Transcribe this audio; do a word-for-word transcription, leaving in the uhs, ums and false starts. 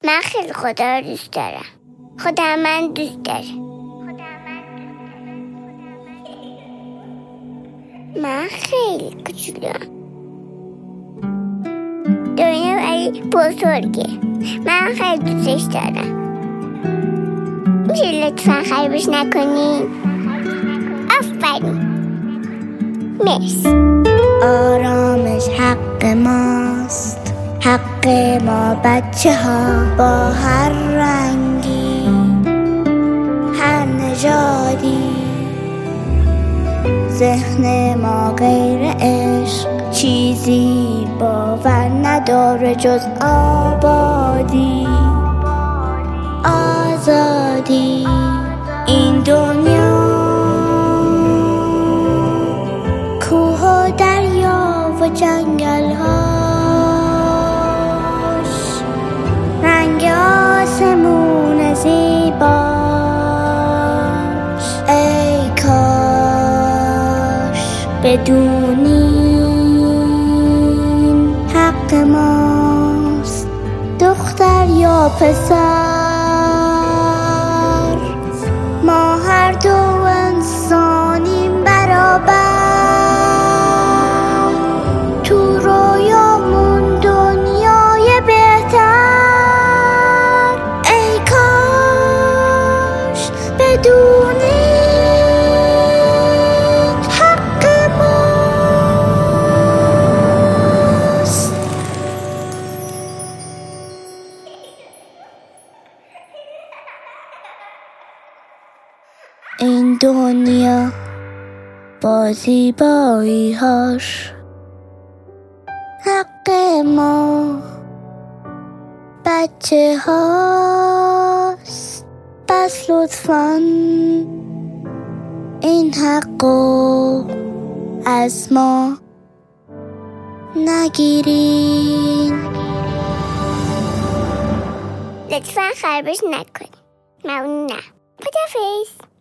من خیلی خدا رو دوست دارم. خدا من دوست داره. من خیلی کوچولوام. دنیا ولی بزرگه. من خیلی دوستش دارم. میشه لطفا خرابش نکنین؟ آفرین. مرسی. آرامش حق ماست، حق ما بچه ها، با هر رنگی هر نژادی. ذهن ما غیر عشق چیزی باور نداره جز آبادی، آزادی. این دنیا کوه و دریا و جنگل هاش، رنگ آسمون زیباش. ای کاش بدونین حق ماست، دختر یا پسر، ما هر دو انسانیم برابر. تو رویامون دنیای بهتر. ای کاش بدونین حق ماست. این دنیا با زیبایی هاش حق ما بچه هاست. بس لطفاً این حقو از ما نگیرین. لطفا خرابش نکنین. ممنونم. خداحافظ.